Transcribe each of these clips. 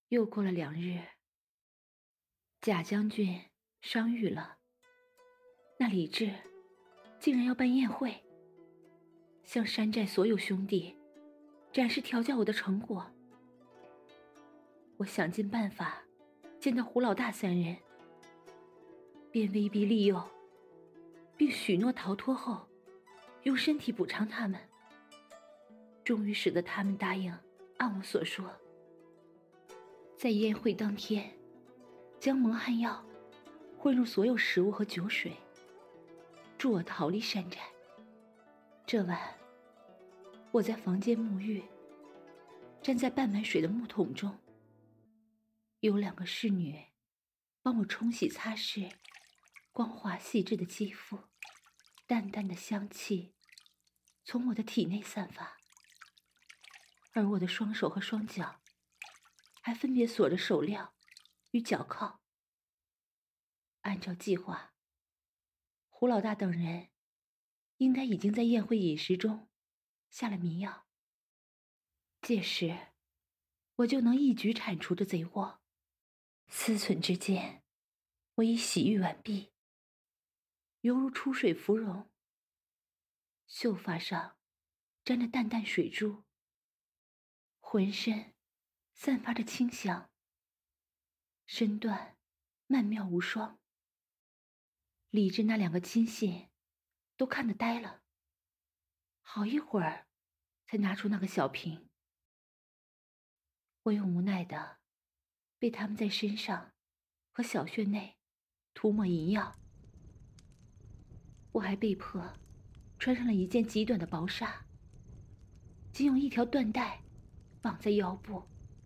又过了2日，贾将军伤愈了，那李治竟然要办宴会，向山寨所有兄弟展示调教我的成果。我想尽办法见到胡老大3人，便威逼利诱，并许诺逃脱后用身体补偿他们，终于使得他们答应按我所说，在宴会当天将蒙汗药混入所有食物和酒水，助我逃离山寨。这晚我在房间沐浴，站在半满水的木桶中，有2个侍女帮我冲洗擦拭光滑细致的肌肤，淡淡的香气从我的体内散发，而我的双手和双脚还分别锁着手镣与脚铐。按照计划，胡老大等人应该已经在宴会饮食中下了迷药，届时我就能一举铲除这贼窝。思忖之间，我已洗浴完毕，犹如出水芙蓉，秀发上沾着淡淡水珠，浑身散发着清香，身段曼妙无双。李治那2个亲信都看得呆了，好一会儿才拿出那个小瓶。我又无奈的被他们在身上和小穴内涂抹银药，我还被迫穿上了一件极短的薄纱，仅有一条缎带绑在腰部，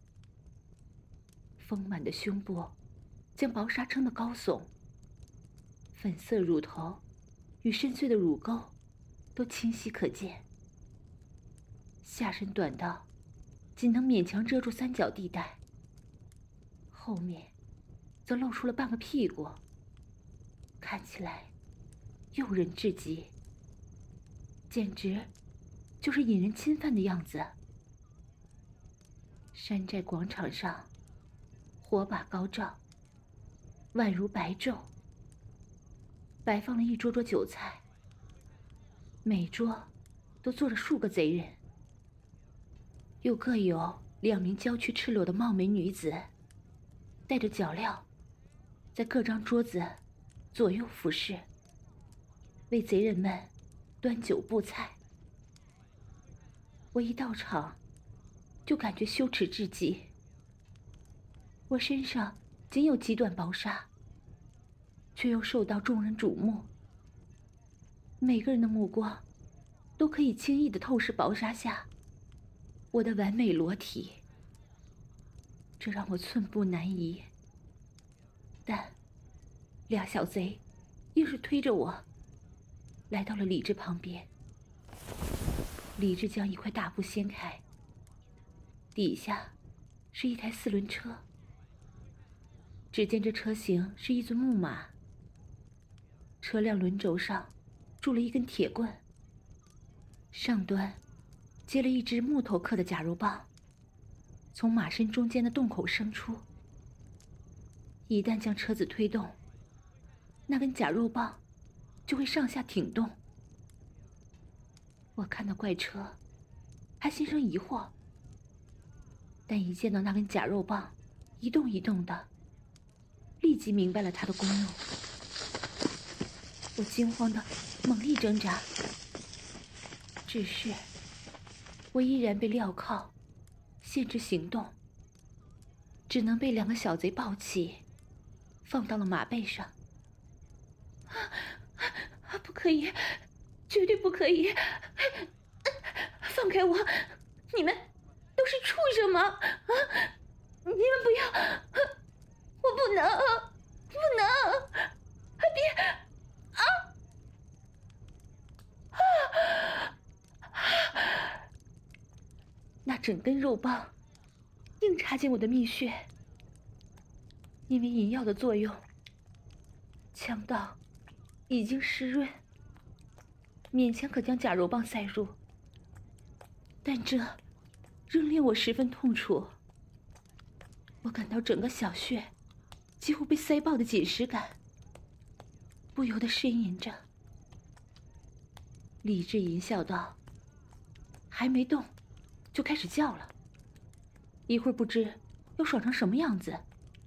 丰满的胸部将薄纱撑得高耸，粉色乳头与深邃的乳沟都清晰可见，下身短到仅能勉强遮住3角地带，后面则露出了半个屁股，看起来诱人至极，简直就是引人侵犯的样子。山寨广场上火把高照，宛如白昼，摆放了一桌桌酒菜，每桌都坐着数个贼人，又各有2名娇躯赤裸的貌美女子带着脚镣在各张桌子左右服侍，为贼人们端酒布菜。我一到场就感觉羞耻至极，我身上仅有极短薄纱，却又受到众人瞩目，每个人的目光都可以轻易地透视薄纱下我的完美裸体，这让我寸步难移。但2小贼硬是推着我来到了李治旁边。李治将一块大布掀开，底下是一台4轮车，只见这车型是一尊木马，车辆轮轴上铸了一根铁棍，上端接了一只木头刻的假肉棒，从马身中间的洞口生出。一旦将车子推动，那根假肉棒就会上下挺动。我看到怪车还心生疑惑，但一见到那根假肉棒一动一动的，立即明白了它的功用。我惊慌的猛力挣扎，只是我依然被镣铐限制行动，只能被2个小贼抱起放到了马背上。不可以，绝对不可以，放开我，你们都是畜生吗？你们不要，我不能，别那整根肉棒硬插进我的蜜穴，因为银药的作用，腔道已经湿润，勉强可将假肉棒塞入，但这仍令我十分痛楚。我我感到整个小穴几乎被塞爆的紧实感，不由得呻吟着。理智淫笑道：“还没动，就开始叫了，一会儿不知要爽成什么样子。”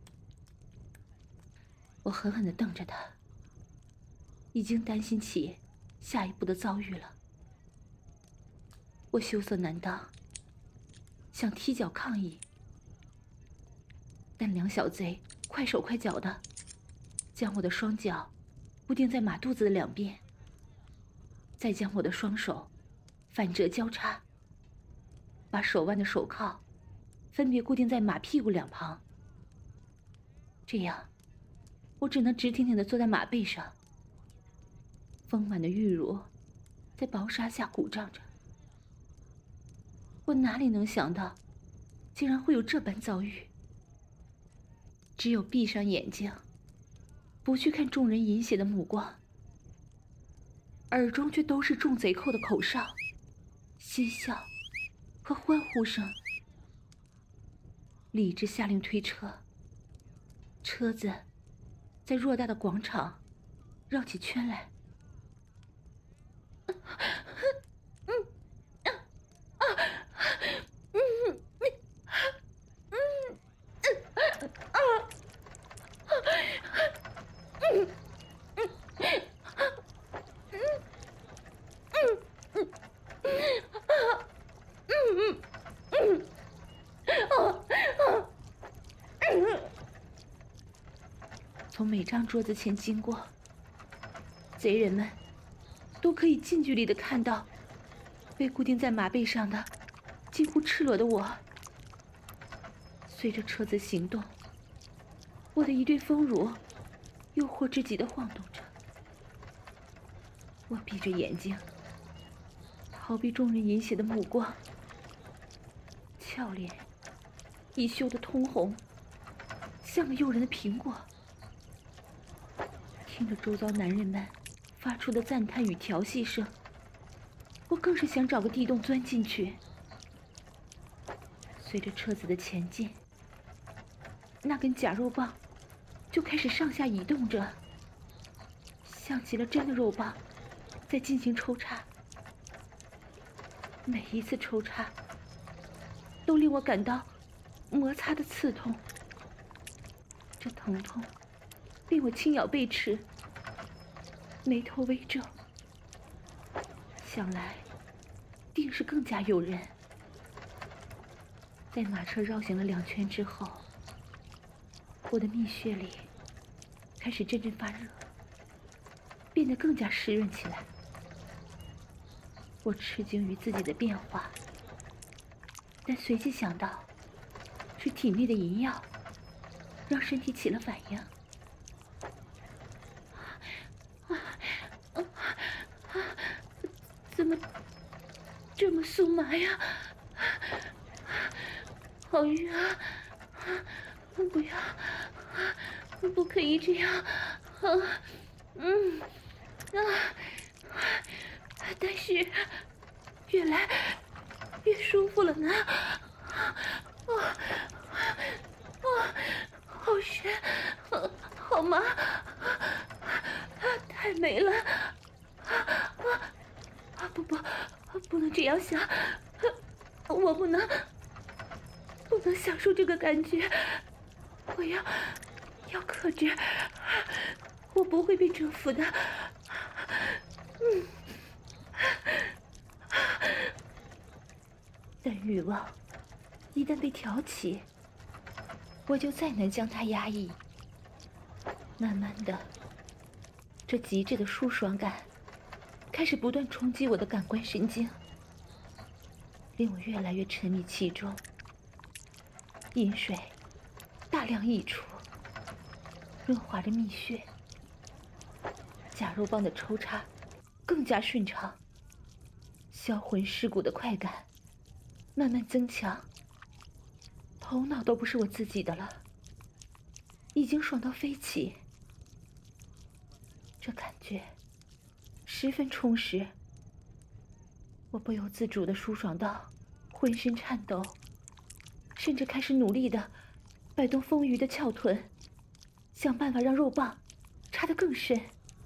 我狠狠地瞪着他，已经担心起下一步的遭遇了。我羞涩难当，想踢脚抗议，但两小贼快手快脚的将我的双脚固定在马肚子的两边，再将我的双手反折交叉，把手腕的手铐分别固定在马屁股两旁。这样我只能直挺挺地坐在马背上，丰满的玉乳在薄纱下鼓胀着。我哪里能想到竟然会有这般遭遇，只有闭上眼睛，不去看众人淫血的目光，耳中却都是众贼寇的口哨、嬉笑和欢呼声。理智下令推车，车子在偌大的广场绕起圈来。从每张桌子前经过，贼人们都可以近距离地看到被固定在马背上的几乎赤裸的我。随着车子行动，我的一对丰乳诱惑至极地晃动着。我闭着眼睛，逃避众人淫血的目光，俏脸已羞得通红，像个诱人的苹果。听着周遭男人们发出的赞叹与调戏声，我更是想找个地洞钻进去。随着车子的前进，那根假肉棒就开始上下移动着，像极了真的肉棒在进行抽插。每一次抽插都令我感到摩擦的刺痛，这疼痛令我轻咬背齿，眉头微皱，想来定是更加诱人。在马车绕行了2圈之后，我的蜜穴里开始阵阵发热，变得更加湿润起来。我吃惊于自己的变化，但随即想到是体内的淫药让身体起了反应。怎么这么酥麻呀？好晕啊！不要，不可以这样！但是越来越舒服了呢。好深，好麻，太美了！不能这样想，我不能享受这个感觉，我要克制，我不会被征服的。但欲望一旦被挑起，我就再难将它压抑。慢慢的，这极致的舒爽感开始不断冲击我的感官神经，令我越来越沉迷其中。饮水大量溢出，润滑着蜜穴，假肉棒的抽插更加顺畅，销魂蚀骨的快感慢慢增强，头脑都不是我自己的了，已经爽到飞起。这感觉十分充实，我不由自主地舒爽到浑身颤抖，甚至开始努力地摆动丰腴的翘臀，想办法让肉棒插得更深。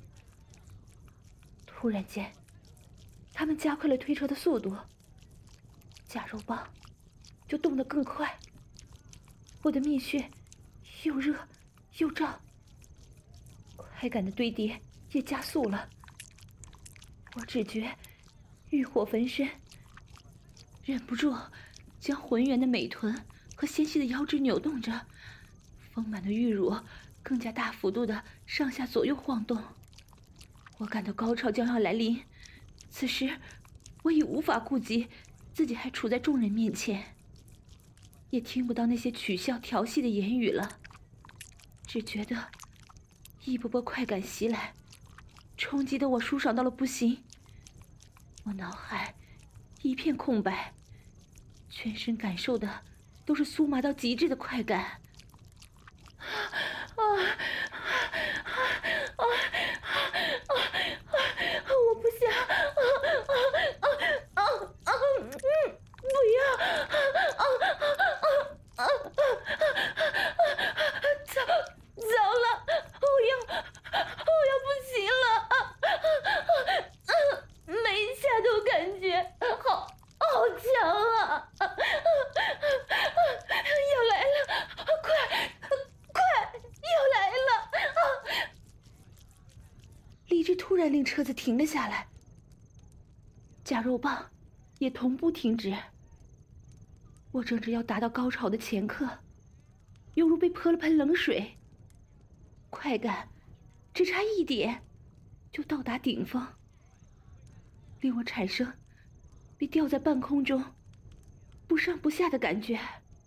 突然间，他们加快了推车的速度，假肉棒就动得更快。我的蜜穴又热又胀，快感的堆叠也加速了。我只觉欲火焚身，忍不住将浑圆的美臀和纤细的腰肢扭动着，丰满的玉乳更加大幅度的上下左右晃动。我感到高潮将要来临，此时我已无法顾及自己还处在众人面前，也听不到那些取笑调戏的言语了，只觉得一波波快感袭来，冲击的我舒爽到了不行。我脑海一片空白，全身感受的都是酥麻到极致的快感。我不想，不要，糟了，我要不行了，每一下都感觉好强啊！要来了，快，要来了！理智突然令车子停了下来，假肉棒也同步停止。我正要达到高潮的前刻，犹如被泼了盆冷水，快感只差一点就到达顶峰，令我产生被吊在半空中不上不下的感觉。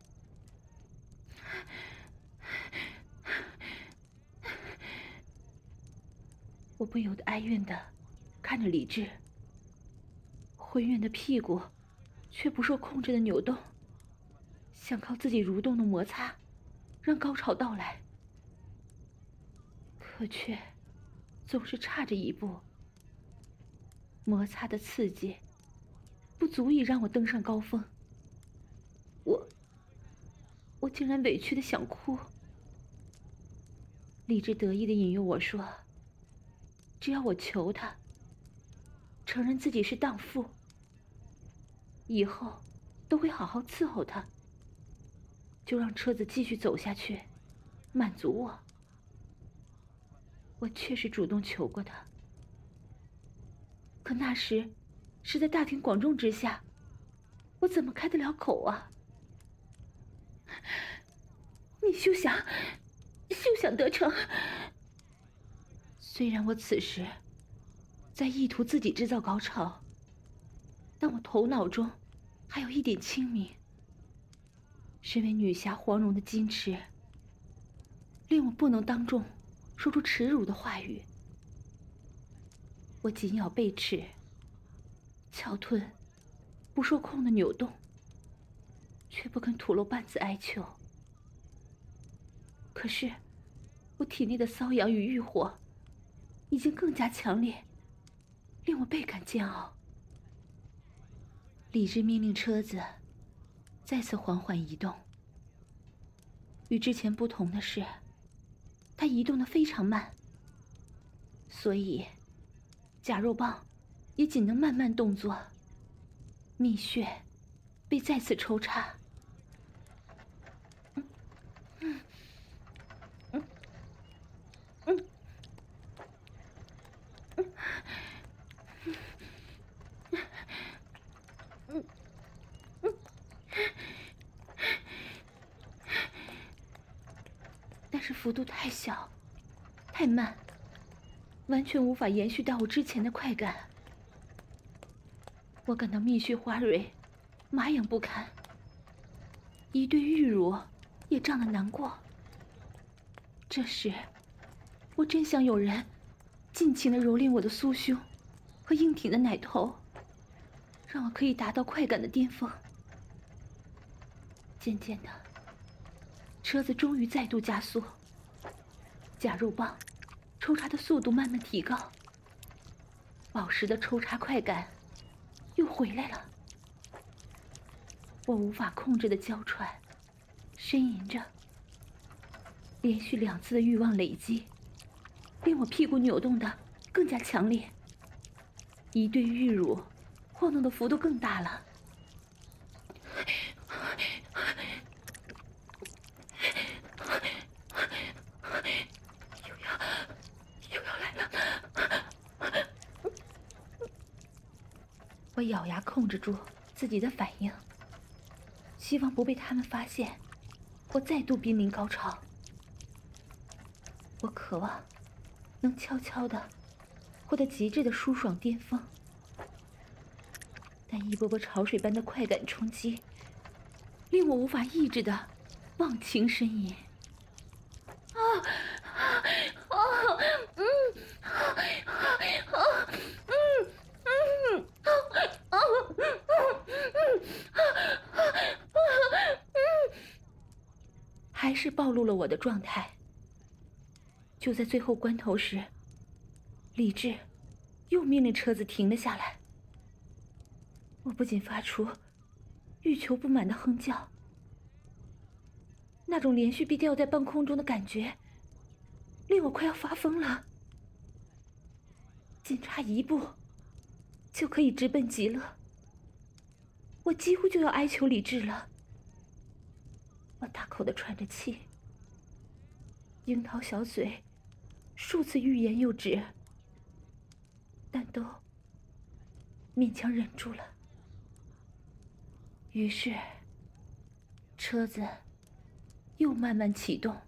我不由得哀怨地看着李智，浑圆的屁股却不受控制的扭动，想靠自己蠕动的摩擦让高潮到来，可却总是差着一步。摩擦的刺激不足以让我登上高峰，我竟然委屈的想哭。理智得意的引诱我说，只要我求他，承认自己是荡妇，以后都会好好伺候他，就让车子继续走下去，满足我。我确实主动求过他，可那时是在大庭广众之下，我怎么开得了口啊？你休想得逞！虽然我此时在意图自己制造高潮，但我头脑中还有一点清明。身为女侠黄蓉的矜持，令我不能当众说出耻辱的话语。我紧咬背齿，翘臀不受控的扭动，却不肯吐露半字哀求。可是我体内的瘙痒与欲火已经更加强烈，令我倍感煎熬。理智命令车子再次缓缓移动。与之前不同的是，它移动得非常慢，所以假肉棒也仅能慢慢动作，蜜穴被再次抽插。但是幅度太小，太慢，完全无法延续到我之前的快感。我感到蜜穴花蕊麻痒不堪，一对玉乳也胀得难过。这时我真想有人尽情地蹂躏我的酥胸和硬挺的奶头，让我可以达到快感的巅峰。渐渐的，车子终于再度加速，假肉棒抽插的速度慢慢提高，宝石的抽插快感又回来了。我无法控制的娇喘，呻吟着连续2次的欲望累积，令我屁股扭动的更加强烈，一对玉乳晃动的幅度更大了。又要来了！我咬牙控制住自己的反应，希望不被他们发现我再度濒临高潮。我渴望能悄悄地获得极致的舒爽巅峰，但一波波潮水般的快感冲击令我无法抑制的忘情呻吟。还是暴露了我的状态。就在最后关头时，理智又命令车子停了下来。我不仅发出欲求不满的哼叫，那种连续被吊在半空中的感觉令我快要发疯了。仅差一步就可以直奔极乐，我几乎就要哀求理智了。我大口地喘着气，樱桃小嘴数次欲言又止，但都勉强忍住了。于是车子又慢慢启动。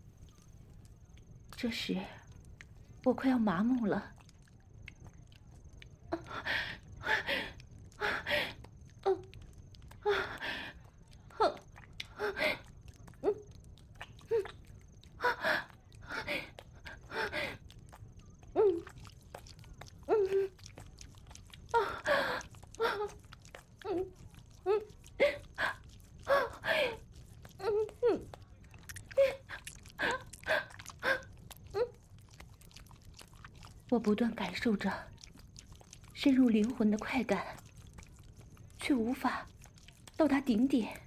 这时我快要麻木了。我不断感受着深入灵魂的快感，却无法到达顶点。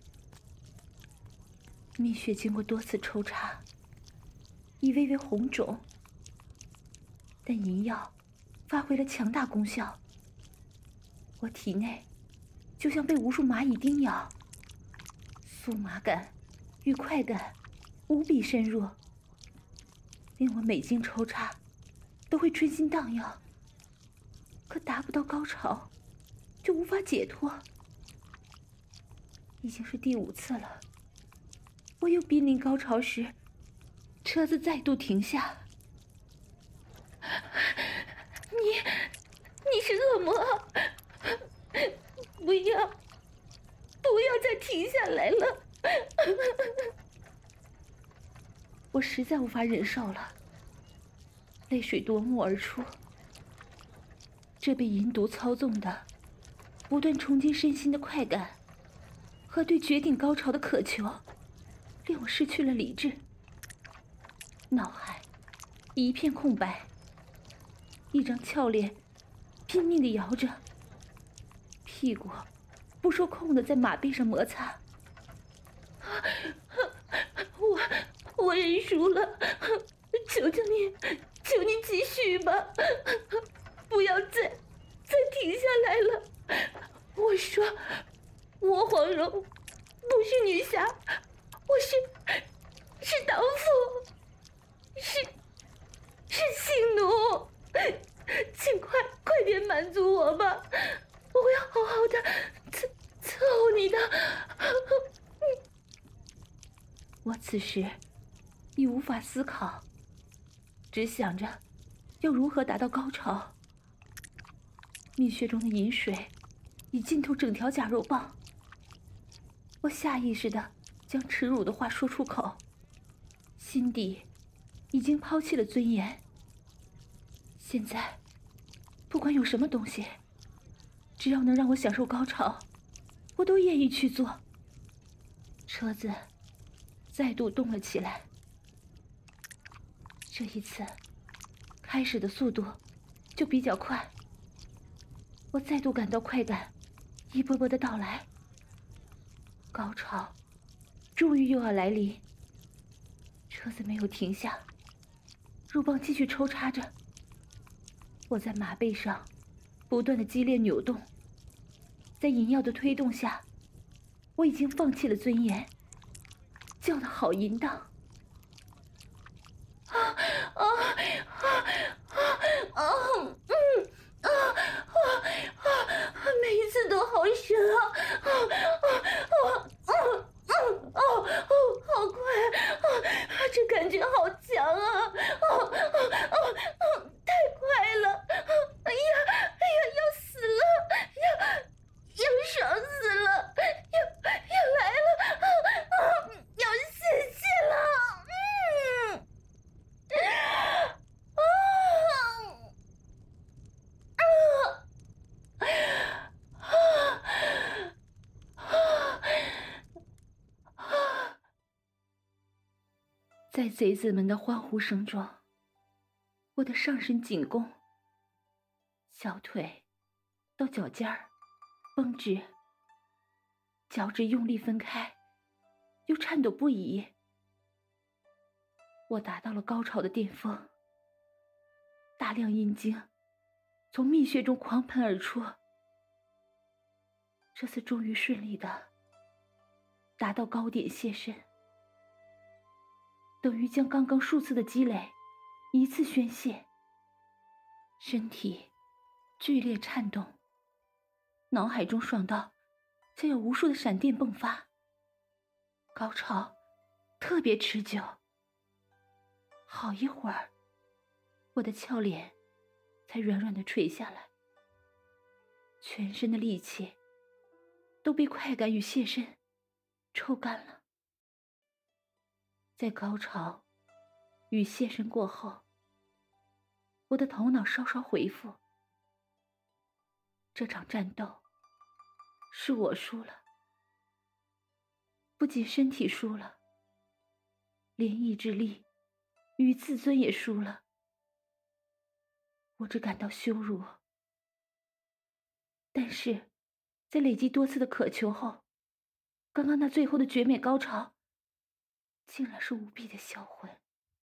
蜜穴经过多次抽插，已微微红肿，但银药发挥了强大功效。我体内就像被无数蚂蚁叮咬，酥麻感与快感无比深入，令我每经抽插都会春心荡漾，可达不到高潮就无法解脱。已经是第5次了，我又濒临高潮时，车子再度停下。你是恶魔，不要再停下来了！我实在无法忍受了，泪水夺目而出。这被淫毒操纵的不断冲击身心的快感和对绝顶高潮的渴求，令我失去了理智，脑海一片空白，一张俏脸拼命地摇着，屁股不受控地在马背上摩擦。我认输了，求你继续吧，不要再停下来了。我说，我黄蓉不是女侠，我是刀妇，是性奴，请快点满足我吧，我要好好的伺候你的。我此时已无法思考，只想着要如何达到高潮。蜜穴中的饮水已浸透整条假肉棒，我下意识地将耻辱的话说出口，心底已经抛弃了尊严。现在不管有什么东西，只要能让我享受高潮，我都愿意去做。车子再度动了起来，这一次开始的速度就比较快。我再度感到快感一波波的到来，高潮终于又要来临。 车子没有停下，肉棒继续抽插着。我在马背上不断的激烈扭动，在银药的推动下，我已经放弃了尊严，叫得好淫荡。每一次都好深好快这感觉好强啊！太快了！哎呀，要死了！要爽死了！要来了！要泄气了！在贼子们的欢呼声中，我的上身紧弓，小腿到脚尖儿绷直，脚趾用力分开，又颤抖不已。我达到了高潮的巅峰，大量阴茎从蜜穴中狂喷而出。这次终于顺利的达到高点泄身，等于将刚刚数次的积累一次宣泄。身体剧烈颤动，脑海中爽到像有无数的闪电迸发，高潮特别持久。好一会儿，我的俏脸才软软地垂下来，全身的力气都被快感与泄身抽干了。在高潮与泄身过后，我的头脑稍稍回复，这场战斗是我输了，不仅身体输了，连意志力与自尊也输了。我只感到羞辱，但是在累积多次的渴求后，刚刚那最后的绝美高潮竟然是无比的销魂。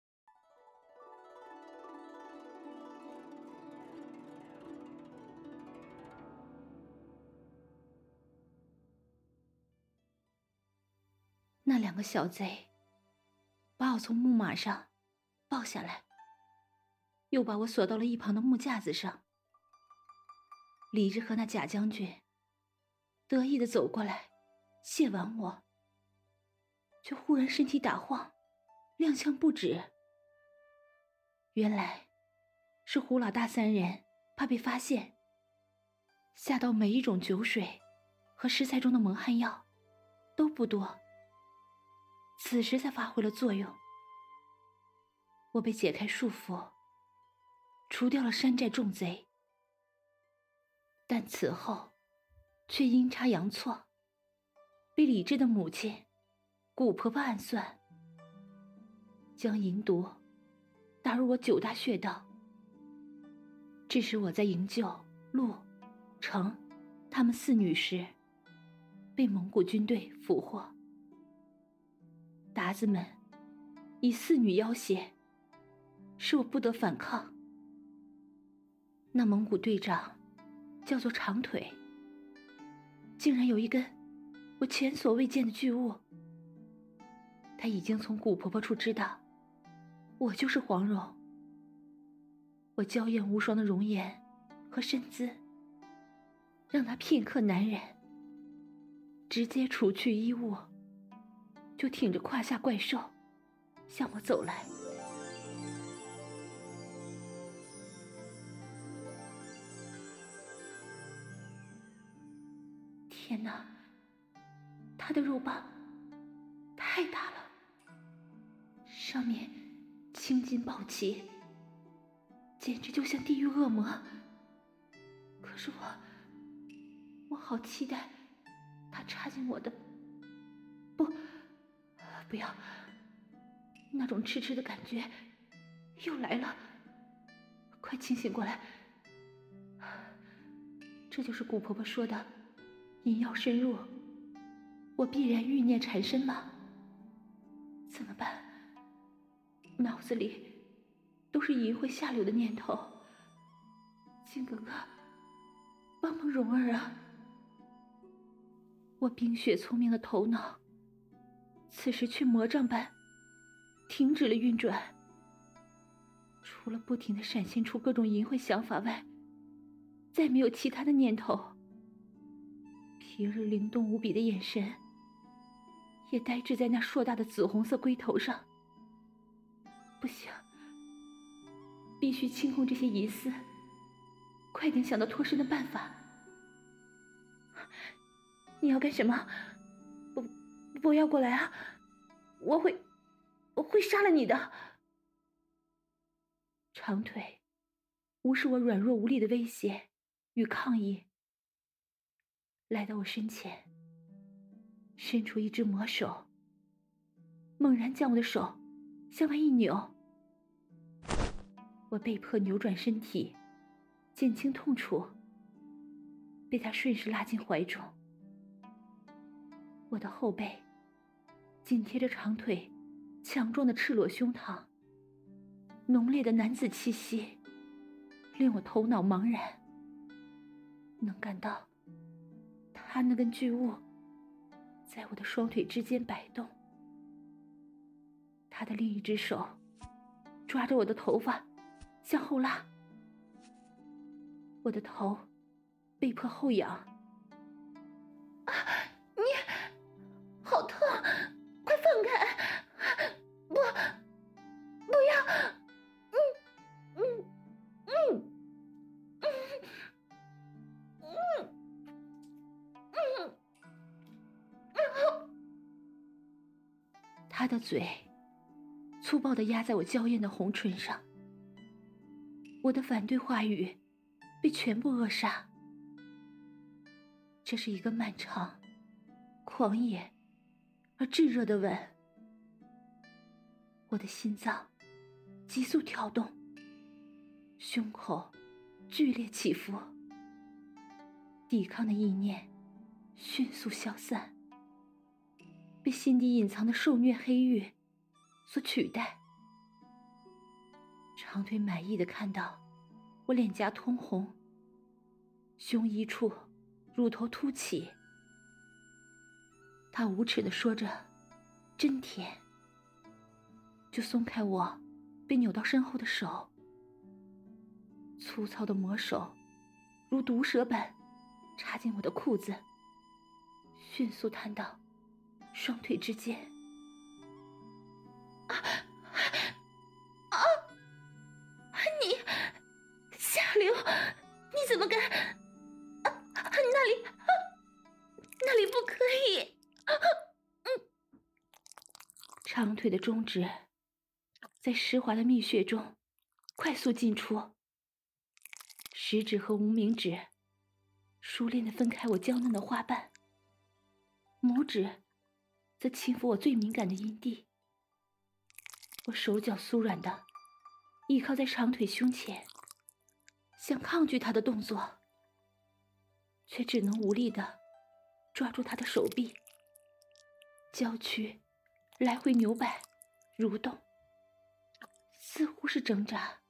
那两个小贼把我从木马上抱下来，又把我锁到了一旁的木架子上。李治和那贾将军得意地走过来卸完我，却忽然身体打晃，踉跄不止。原来是胡老大三人怕被发现，下到每一种酒水和食材中的蒙汗药都不多，此时才发挥了作用。我被解开束缚，除掉了山寨众贼，但此后却阴差阳错被李治的母亲古婆婆暗算，将银毒打入我9大穴道，致使我在营救陆、程他们4女时被蒙古军队俘获。鞑子们以4女要挟，使我不得反抗。那蒙古队长叫做长腿，竟然有一根我前所未见的巨物。他已经从古婆婆处知道我就是黄蓉。我娇艳无双的容颜和身姿，让他片刻难忍，直接除去衣物，就挺着胯下怪兽向我走来。天哪，他的肉棒太大了，上面青筋暴起，简直就像地狱恶魔。可是我好期待他插进我的，不要，那种痴痴的感觉又来了。快清醒过来，这就是古婆婆说的阴药深入，我必然欲念缠身吗？怎么办？ 脑子里都是淫秽下流的念头。靖哥哥，帮帮蓉儿啊！我冰雪聪明的头脑此时却魔杖般停止了运转，除了不停地闪现出各种淫秽想法外，再没有其他的念头。平日灵动无比的眼神也呆滞在那硕大的紫红色龟头上。不行，必须清空这些疑思，快点想到脱身的办法。你要干什么？不要过来啊！我会杀了你的。长腿无视我软弱无力的威胁与抗议，来到我身前，伸出一只魔手，猛然将我的手向外一扭。我被迫扭转身体，减轻痛楚，被他顺势拉进怀中。我的后背紧贴着长腿强壮的赤裸胸膛，浓烈的男子气息令我头脑茫然，能感到他那根巨物在我的双腿之间摆动。他的另一只手抓着我的头发向后拉，我的头被迫后仰。你好痛，快放开！不要！他的嘴粗暴地压在我娇艳的红唇上，我的反对话语被全部扼杀。这是一个漫长、狂野而炙热的吻，我的心脏急速跳动，胸口剧烈起伏，抵抗的意念迅速消散，被心底隐藏的受虐黑欲所取代。长腿满意地看到我脸颊通红，胸衣处乳头凸起，他无耻地说着真甜，就松开我被扭到身后的手。粗糙的魔手如毒蛇般插进我的裤子，迅速探到双腿之间。你下流，你怎么敢？那里不可以！长腿的中指在湿滑的蜜穴中快速进出，食指和无名指熟练地分开我娇嫩的花瓣，拇指则轻抚我最敏感的阴蒂。我手脚酥软地倚靠在长腿胸前，想抗拒他的动作，却只能无力地抓住他的手臂，娇躯来回扭摆蠕动，似乎是挣扎。